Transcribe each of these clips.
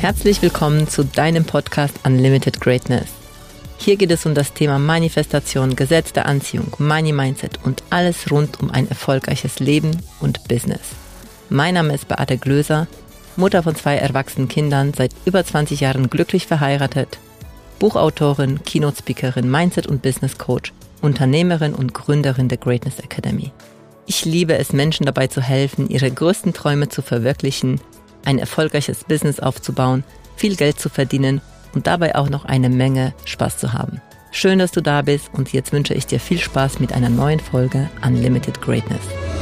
Herzlich willkommen zu deinem Podcast Unlimited Greatness. Hier geht es um das Thema Manifestation, Gesetz der Anziehung, Money Mindset und alles rund um ein erfolgreiches Leben und Business. Mein Name ist Beate Glöser, Mutter von 2 erwachsenen Kindern, seit über 20 Jahren glücklich verheiratet, Buchautorin, Keynote-Speakerin, Mindset- und Business-Coach, Unternehmerin und Gründerin der Greatness Academy. Ich liebe es, Menschen dabei zu helfen, ihre größten Träume zu verwirklichen, ein erfolgreiches Business aufzubauen, viel Geld zu verdienen und dabei auch noch eine Menge Spaß zu haben. Schön, dass du da bist und jetzt wünsche ich dir viel Spaß mit einer neuen Folge Unlimited Greatness.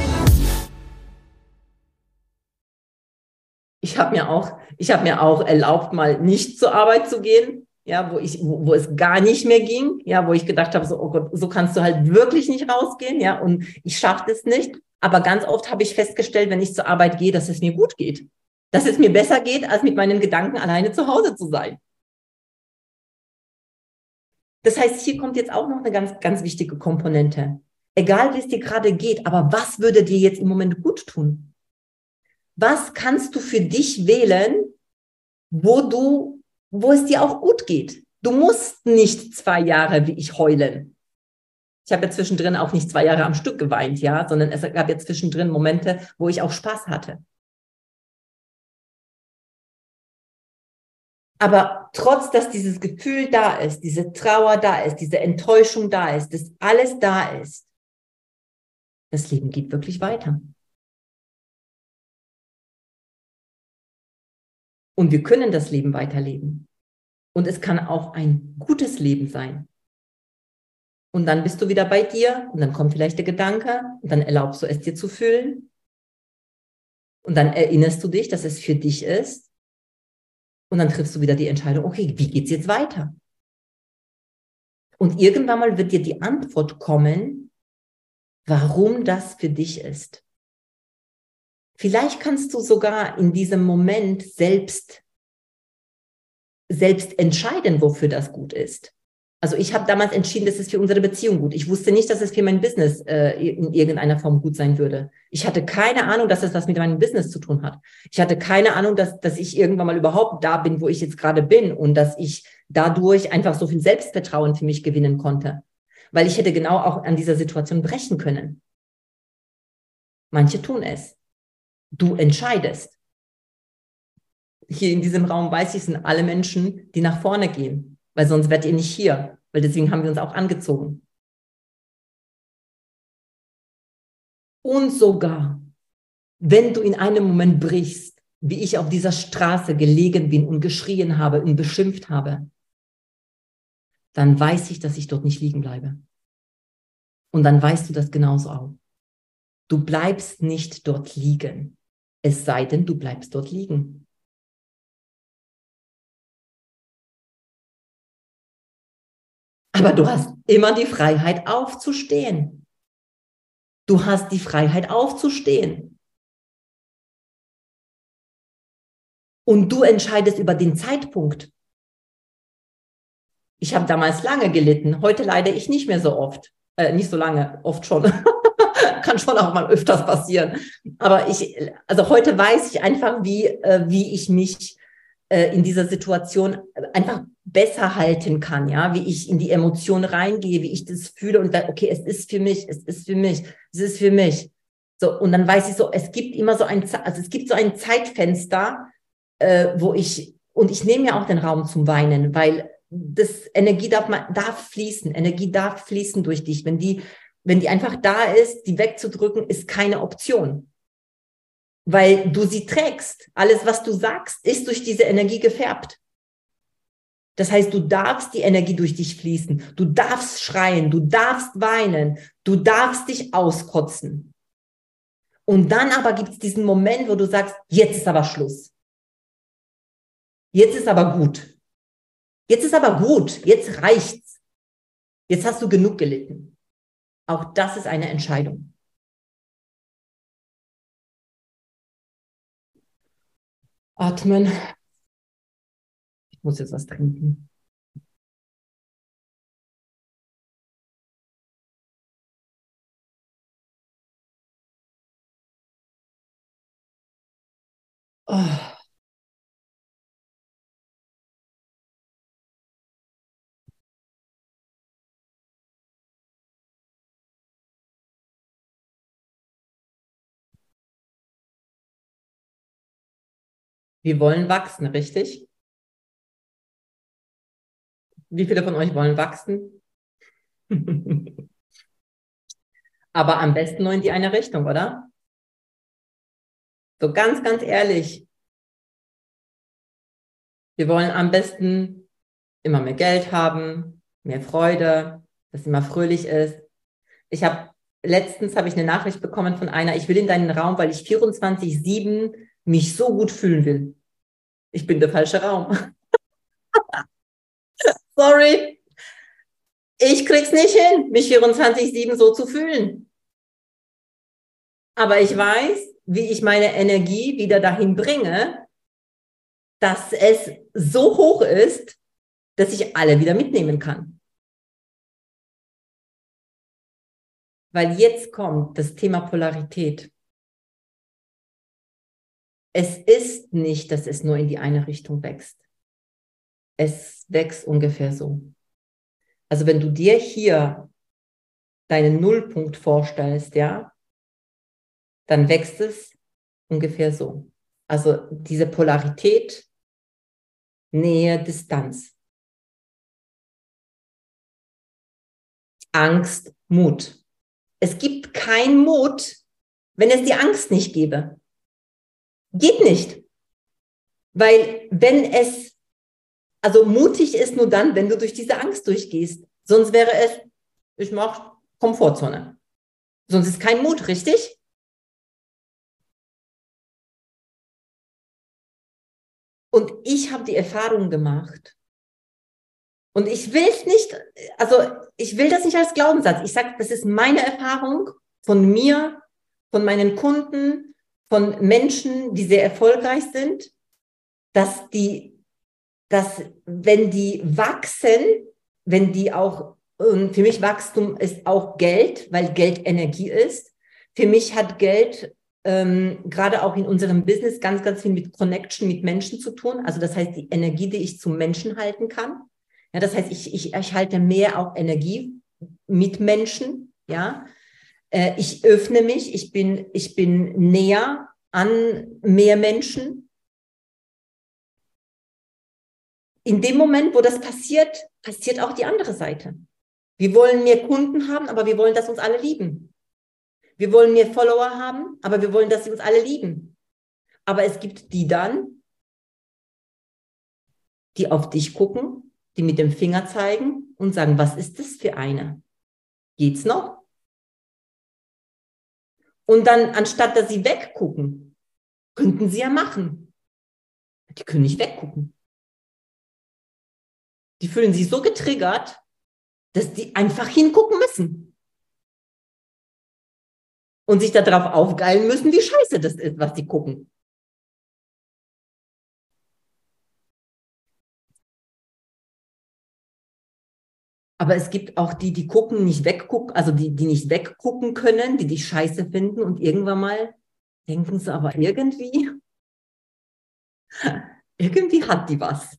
Ich habe mir auch erlaubt, mal nicht zur Arbeit zu gehen, ja, wo es gar nicht mehr ging, ja, wo ich gedacht habe, so, oh Gott, so kannst du halt wirklich nicht rausgehen, ja, und ich schaffe es nicht. Aber ganz oft habe ich festgestellt, wenn ich zur Arbeit gehe, dass es mir gut geht. Dass es mir besser geht, als mit meinen Gedanken alleine zu Hause zu sein. Das heißt, hier kommt jetzt auch noch eine ganz, ganz wichtige Komponente. Egal, wie es dir gerade geht, aber was würde dir jetzt im Moment gut tun? Was kannst du für dich wählen, wo es dir auch gut geht? Du musst nicht 2 Jahre wie ich heulen. Ich habe ja zwischendrin auch nicht 2 Jahre am Stück geweint, ja, sondern es gab ja zwischendrin Momente, wo ich auch Spaß hatte. Aber trotz, dass dieses Gefühl da ist, diese Trauer da ist, diese Enttäuschung da ist, dass alles da ist, das Leben geht wirklich weiter. Und wir können das Leben weiterleben. Und es kann auch ein gutes Leben sein. Und dann bist du wieder bei dir und dann kommt vielleicht der Gedanke und dann erlaubst du es dir zu fühlen. Und dann erinnerst du dich, dass es für dich ist. Und dann triffst du wieder die Entscheidung, okay, wie geht's jetzt weiter? Und irgendwann mal wird dir die Antwort kommen, warum das für dich ist. Vielleicht kannst du sogar in diesem Moment selbst entscheiden, wofür das gut ist. Also ich habe damals entschieden, das ist für unsere Beziehung gut. Ich wusste nicht, dass es für mein Business in irgendeiner Form gut sein würde. Ich hatte keine Ahnung, dass es was mit meinem Business zu tun hat. Ich hatte keine Ahnung, dass ich irgendwann mal überhaupt da bin, wo ich jetzt gerade bin und dass ich dadurch einfach so viel Selbstvertrauen für mich gewinnen konnte. Weil ich hätte genau auch an dieser Situation brechen können. Manche tun es. Du entscheidest. Hier in diesem Raum weiß ich, sind alle Menschen, die nach vorne gehen, weil sonst wärt ihr nicht hier, weil deswegen haben wir uns auch angezogen. Und sogar, wenn du in einem Moment brichst, wie ich auf dieser Straße gelegen bin und geschrien habe und beschimpft habe, dann weiß ich, dass ich dort nicht liegen bleibe. Und dann weißt du das genauso auch. Du bleibst nicht dort liegen, es sei denn, du bleibst dort liegen. Aber du hast immer die Freiheit aufzustehen. Du hast die Freiheit aufzustehen. Und du entscheidest über den Zeitpunkt. Ich habe damals lange gelitten. Heute leide ich nicht mehr so oft. Nicht so lange, oft schon. Kann schon auch mal öfters passieren. Aber also heute weiß ich einfach, wie ich mich in dieser Situation einfach besser halten kann, ja, wie ich in die Emotion reingehe, wie ich das fühle und sage, okay, es ist für mich, es ist für mich, es ist für mich. So, und dann weiß ich so, es gibt immer so es gibt so ein Zeitfenster, und ich nehme ja auch den Raum zum Weinen, weil das Energie darf fließen, Energie darf fließen durch dich. Wenn die einfach da ist, die wegzudrücken, ist keine Option. Weil du sie trägst. Alles, was du sagst, ist durch diese Energie gefärbt. Das heißt, du darfst die Energie durch dich fließen. Du darfst schreien, du darfst weinen, du darfst dich auskotzen. Und dann aber gibt es diesen Moment, wo du sagst, jetzt ist aber Schluss. Jetzt ist aber gut. Jetzt ist aber gut. Jetzt reicht's. Jetzt hast du genug gelitten. Auch das ist eine Entscheidung. Atmen. Ich muss jetzt was trinken. Oh. Wir wollen wachsen, richtig? Wie viele von euch wollen wachsen? Aber am besten nur in die eine Richtung, oder? So ganz, ganz ehrlich. Wir wollen am besten immer mehr Geld haben, mehr Freude, dass immer fröhlich ist. Letztens habe ich eine Nachricht bekommen von einer, ich will in deinen Raum, weil ich 24/7 mich so gut fühlen will. Ich bin der falsche Raum. Sorry, ich krieg's nicht hin, mich 24/7 so zu fühlen. Aber ich weiß, wie ich meine Energie wieder dahin bringe, dass es so hoch ist, dass ich alle wieder mitnehmen kann. Weil jetzt kommt das Thema Polarität. Es ist nicht, dass es nur in die eine Richtung wächst. Es wächst ungefähr so. Also wenn du dir hier deinen Nullpunkt vorstellst, ja, dann wächst es ungefähr so. Also diese Polarität, Nähe, Distanz. Angst, Mut. Es gibt keinen Mut, wenn es die Angst nicht gäbe. Geht nicht. Weil also mutig ist nur dann, wenn du durch diese Angst durchgehst. Sonst wäre es, ich mache Komfortzone. Sonst ist kein Mut, richtig? Und ich habe die Erfahrung gemacht. Und ich will es nicht, also ich will das nicht als Glaubenssatz. Ich sage, das ist meine Erfahrung von mir, von meinen Kunden, von Menschen, die sehr erfolgreich sind, dass wenn die wachsen, wenn die auch, und für mich Wachstum ist auch Geld, weil Geld Energie ist. Für mich hat Geld gerade auch in unserem Business ganz, ganz viel mit Connection, mit Menschen zu tun. Also das heißt, die Energie, die ich zum Menschen halten kann. Ja, das heißt, ich halte mehr auch Energie mit Menschen. Ja, ich öffne mich, ich bin näher an mehr Menschen. In dem Moment, wo das passiert, passiert auch die andere Seite. Wir wollen mehr Kunden haben, aber wir wollen, dass uns alle lieben. Wir wollen mehr Follower haben, aber wir wollen, dass sie uns alle lieben. Aber es gibt die dann, die auf dich gucken, die mit dem Finger zeigen und sagen, was ist das für eine? Geht's noch? Und dann, anstatt dass sie weggucken, könnten sie ja machen. Die können nicht weggucken. Die fühlen sich so getriggert, dass die einfach hingucken müssen. Und sich darauf aufgeilen müssen, wie scheiße das ist, was sie gucken. Aber es gibt auch die, die gucken, nicht weggucken, also die nicht weggucken können, die scheiße finden und irgendwann mal denken sie, aber irgendwie hat die was.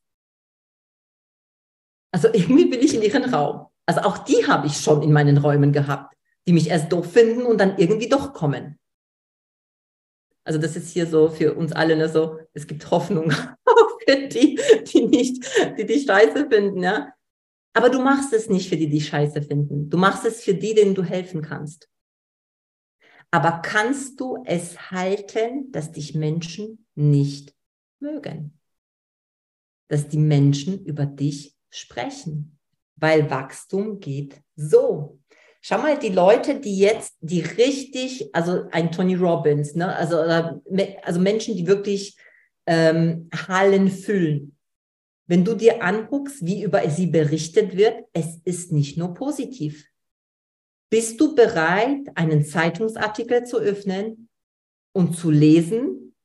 Also irgendwie will ich in ihren Raum. Also auch die habe ich schon in meinen Räumen gehabt, die mich erst doof finden und dann irgendwie doch kommen. Also das ist hier so für uns alle, ne, so, es gibt Hoffnung für die scheiße finden, ja. Aber du machst es nicht für die scheiße finden. Du machst es für die, denen du helfen kannst. Aber kannst du es halten, dass dich Menschen nicht mögen? Dass die Menschen über dich sprechen? Weil Wachstum geht so. Schau mal, die Leute, die richtig, also ein Tony Robbins, ne, also Menschen, die wirklich Hallen füllen. Wenn du dir anguckst, wie über sie berichtet wird, es ist nicht nur positiv. Bist du bereit, einen Zeitungsartikel zu öffnen und zu lesen,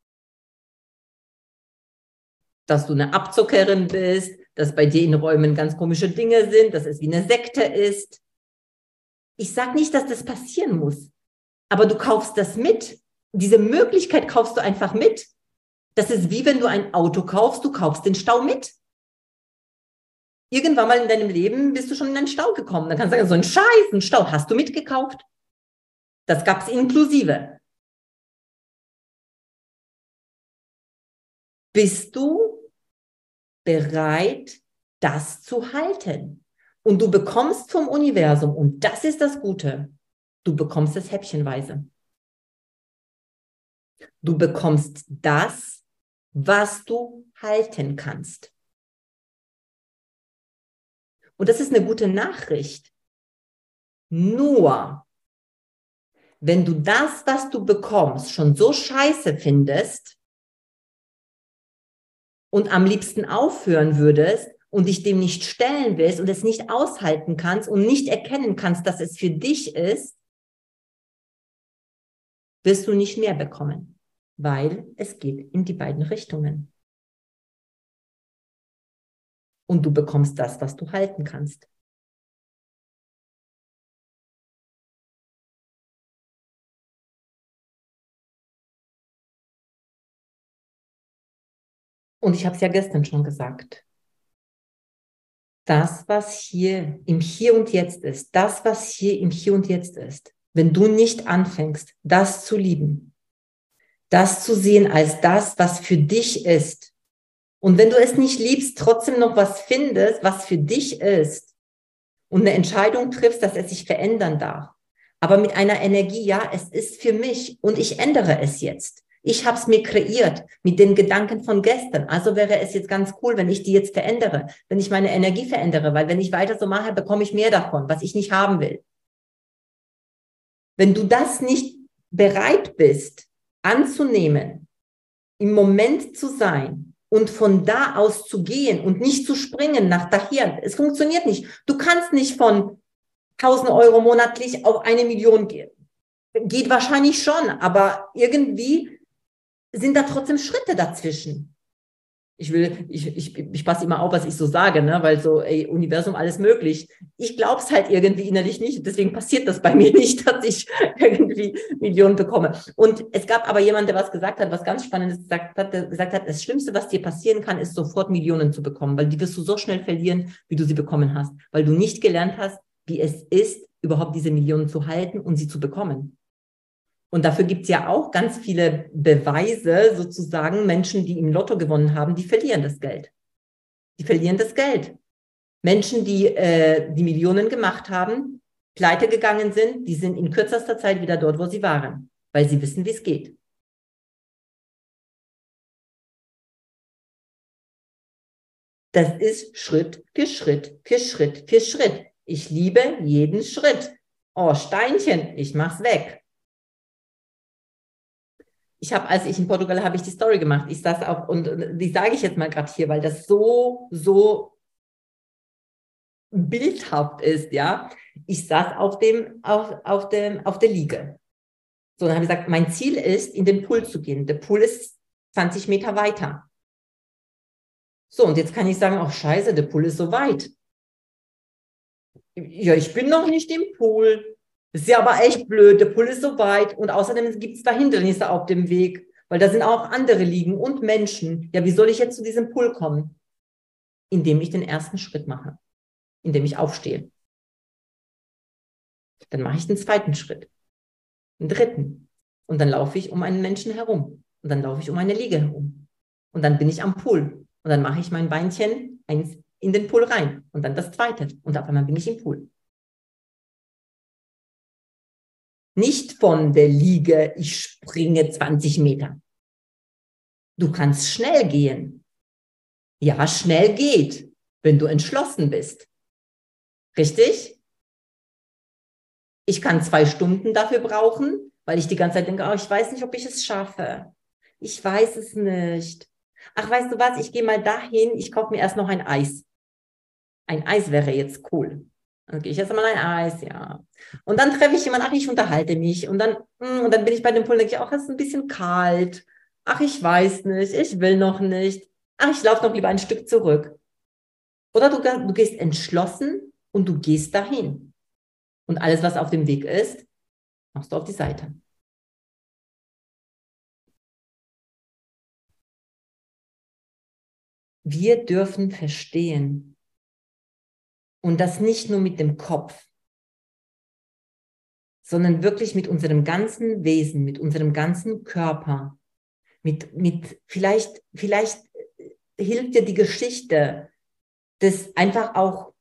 dass du eine Abzockerin bist, dass bei dir in Räumen ganz komische Dinge sind, dass es wie eine Sekte ist? Ich sage nicht, dass das passieren muss, aber du kaufst das mit. Diese Möglichkeit kaufst du einfach mit. Das ist wie wenn du ein Auto kaufst, du kaufst den Stau mit. Irgendwann mal in deinem Leben bist du schon in einen Stau gekommen. Dann kannst du sagen, so einen scheißen Stau hast du mitgekauft. Das gab es inklusive. bist du bereit, das zu halten. Und du bekommst vom Universum, und das ist das Gute, du bekommst es häppchenweise. Du bekommst das, was du halten kannst. Und das ist eine gute Nachricht. Nur, wenn du das, was du bekommst, schon so scheiße findest und am liebsten aufhören würdest und dich dem nicht stellen willst und es nicht aushalten kannst und nicht erkennen kannst, dass es für dich ist, wirst du nicht mehr bekommen, weil es geht in die beiden Richtungen. Und du bekommst das, was du halten kannst. Und ich habe es ja gestern schon gesagt. Das, was hier im Hier und Jetzt ist, das, was hier im Hier und Jetzt ist, wenn du nicht anfängst, das zu lieben, das zu sehen als das, was für dich ist, und wenn du es nicht liebst, trotzdem noch was findest, was für dich ist, und eine Entscheidung triffst, dass es sich verändern darf, aber mit einer Energie, ja, es ist für mich und ich ändere es jetzt. Ich habe es mir kreiert mit den Gedanken von gestern. Also wäre es jetzt ganz cool, wenn ich die jetzt verändere, wenn ich meine Energie verändere, weil wenn ich weiter so mache, bekomme ich mehr davon, was ich nicht haben will. Wenn du das nicht bereit bist, anzunehmen, im Moment zu sein und von da aus zu gehen und nicht zu springen nach daher, es funktioniert nicht. Du kannst nicht von 1.000 Euro monatlich auf 1 Million gehen. Geht wahrscheinlich schon, aber irgendwie sind da trotzdem Schritte dazwischen. Ich passe immer auf, was ich so sage, ne? Weil so, ey, Universum, alles möglich. Ich glaube es halt irgendwie innerlich nicht. Deswegen passiert das bei mir nicht, dass ich irgendwie Millionen bekomme. Und es gab aber jemanden, der was gesagt hat, was ganz Spannendes gesagt hat, der gesagt hat, das Schlimmste, was dir passieren kann, ist sofort Millionen zu bekommen, weil die wirst du so schnell verlieren, wie du sie bekommen hast, weil du nicht gelernt hast, wie es ist, überhaupt diese Millionen zu halten und sie zu bekommen. Und dafür gibt es ja auch ganz viele Beweise, sozusagen, Menschen, die im Lotto gewonnen haben, die verlieren das Geld. Die verlieren das Geld. Menschen, die die Millionen gemacht haben, pleite gegangen sind, die sind in kürzester Zeit wieder dort, wo sie waren, weil sie wissen, wie es geht. Das ist Schritt für Schritt für Schritt für Schritt. Ich liebe jeden Schritt. Oh, Steinchen, ich mach's weg. Als ich in Portugal habe ich die Story gemacht. Ich saß auf, und die sage ich jetzt mal gerade hier, weil das so bildhaft ist, ja. Ich saß auf der Liege. So, dann habe ich gesagt, mein Ziel ist, in den Pool zu gehen. Der Pool ist 20 Meter weiter. So, und jetzt kann ich sagen, ach scheiße, der Pool ist so weit. Ja, ich bin noch nicht im Pool. Das ist ja aber echt blöd, der Pool ist so weit. Und außerdem gibt es da Hindernisse auf dem Weg, weil da sind auch andere Liegen und Menschen. Ja, wie soll ich jetzt zu diesem Pool kommen? Indem ich den ersten Schritt mache, indem ich aufstehe. Dann mache ich den zweiten Schritt, einen dritten. Und dann laufe ich um einen Menschen herum. Und dann laufe ich um eine Liege herum. Und dann bin ich am Pool. Und dann mache ich mein Beinchen eins in den Pool rein. Und dann das zweite. Und auf einmal bin ich im Pool. Nicht von der Liege, ich springe 20 Meter. Du kannst schnell gehen. Ja, schnell geht, wenn du entschlossen bist. Richtig? Ich kann 2 Stunden dafür brauchen, weil ich die ganze Zeit denke, oh, ich weiß nicht, ob ich es schaffe. Ich weiß es nicht. Ach, weißt du was, ich gehe mal dahin, ich kaufe mir erst noch ein Eis. Ein Eis wäre jetzt cool. Dann gehe ich erst mal ein Eis, ja. Und dann treffe ich jemanden, ach, ich unterhalte mich. Und dann bin ich bei dem Pool und denke ich, ach, es ist ein bisschen kalt. Ach, ich weiß nicht, ich will noch nicht. Ach, ich laufe noch lieber ein Stück zurück. Oder du gehst entschlossen und du gehst dahin. Und alles, was auf dem Weg ist, machst du auf die Seite. Wir dürfen verstehen, und das nicht nur mit dem Kopf, sondern wirklich mit unserem ganzen Wesen, mit unserem ganzen Körper, Vielleicht hilft dir die Geschichte, das einfach auch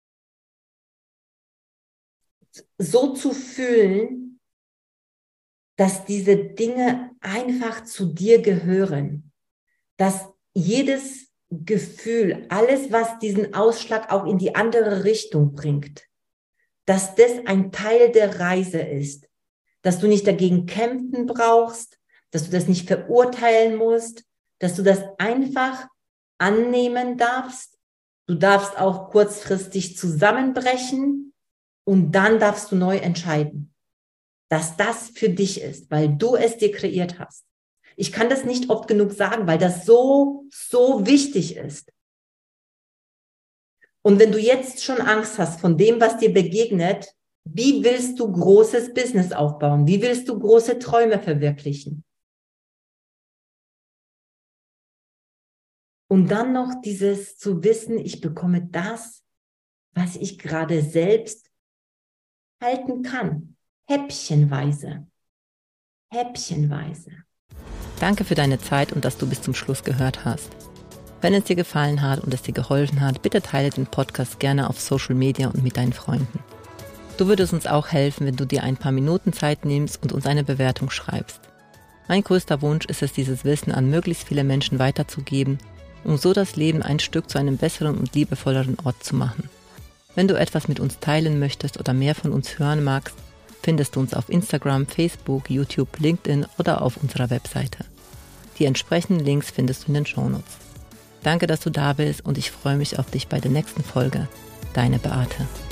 so zu fühlen, dass diese Dinge einfach zu dir gehören. Dass jedes Gefühl, alles, was diesen Ausschlag auch in die andere Richtung bringt, dass das ein Teil der Reise ist. Dass du nicht dagegen kämpfen brauchst, dass du das nicht verurteilen musst, dass du das einfach annehmen darfst. Du darfst auch kurzfristig zusammenbrechen und dann darfst du neu entscheiden, dass das für dich ist, weil du es dir kreiert hast. Ich kann das nicht oft genug sagen, weil das so, so wichtig ist. Und wenn du jetzt schon Angst hast von dem, was dir begegnet, wie willst du großes Business aufbauen? Wie willst du große Träume verwirklichen? Und dann noch dieses zu wissen, ich bekomme das, was ich gerade selbst halten kann. Häppchenweise. Häppchenweise. Danke für deine Zeit und dass du bis zum Schluss gehört hast. Wenn es dir gefallen hat und es dir geholfen hat, bitte teile den Podcast gerne auf Social Media und mit deinen Freunden. Du würdest uns auch helfen, wenn du dir ein paar Minuten Zeit nimmst und uns eine Bewertung schreibst. Mein größter Wunsch ist es, dieses Wissen an möglichst viele Menschen weiterzugeben, um so das Leben ein Stück zu einem besseren und liebevolleren Ort zu machen. Wenn du etwas mit uns teilen möchtest oder mehr von uns hören magst, findest du uns auf Instagram, Facebook, YouTube, LinkedIn oder auf unserer Webseite. Die entsprechenden Links findest du in den Shownotes. Danke, dass du da bist und ich freue mich auf dich bei der nächsten Folge. Deine Beate.